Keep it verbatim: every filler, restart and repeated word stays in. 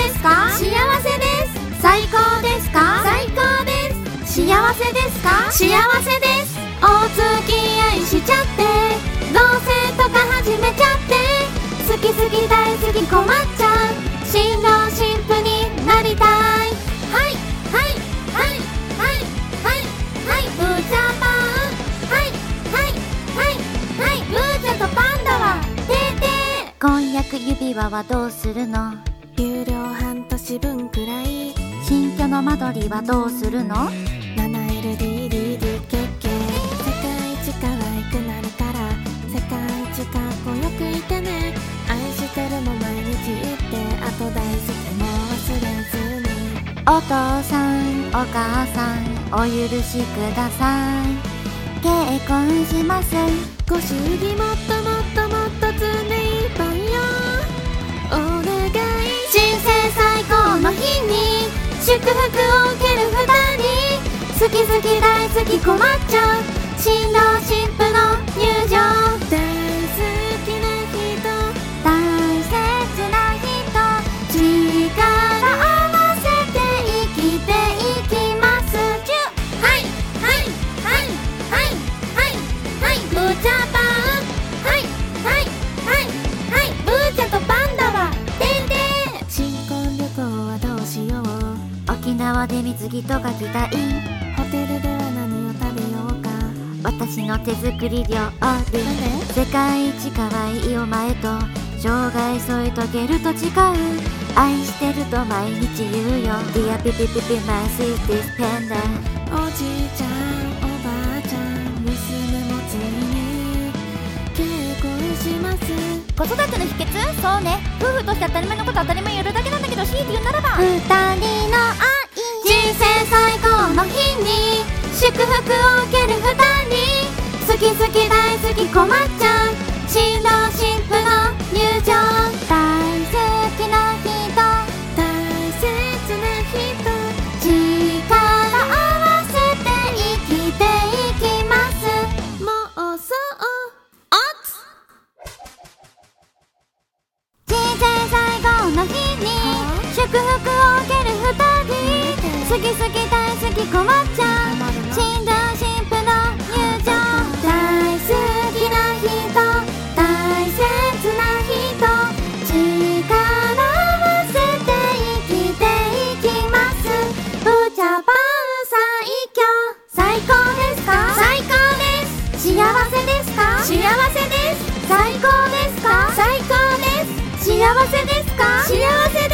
ですか？幸せです。最高ですか？最高です。幸せですか？幸せです。お付き合いしちゃって同棲とか始めちゃって好き好き大好き困っちゃう新郎新婦になりたい。はいはいはいはいはいはいブーちゃんパンはいはいはいはいブーちゃんとパンダはてーてー。婚約指輪はどうするの？ 有料半年分くらい。 新居の間取りはどうするの？ ななエルディーディーディー ケッケー。世界一可愛くなるから世界一かっこよくいてね。愛してるも毎日言ってあと大好きも忘れずに。 お父さんお母さんお許しください。結婚します。 ご祝儀もっともっともっと積んでいっぱいよお願い。 人生最高の日に祝福を受けるふたり好き好き大好き困っちゃう新郎新婦の入場。 大好きな人大切な人力合わせて生きていきます。チューはいはいはいはいはいはいブーちゃんパンはいはいはいはいブーちゃんとパンダはてんてん。 新婚旅行はどうしよう。 沖縄で水着とか着たい。 ホテルでは何を食べようか。 私の手作り料理。 なんで？ 世界一可愛いお前と生涯添い遂げると誓う。愛してると毎日言うよ Dear ピピピピ My sweet panda。 おじいちゃんおばあちゃん娘もついに結婚します。 子育ての秘訣？そうね、夫婦として当たり前のこと当たり前やるだけなんだけど、強いて言うならば二人の愛。人生最高の日に祝福を受ける二人好き好き大好き困っちゃう新郎新婦の入場。大好きな人大切な人力合わせて生きていきます。 もうそうおつ人生最後の日に祝福を受ける二人好き好き大好き困っちゃう新郎新婦の入場。大好きな人大切な人力合わせて生きていきます。ブーちゃんパン最強。最高ですか？最高です。幸せですか？幸せです。最高ですか？最高です。幸せですか？幸せ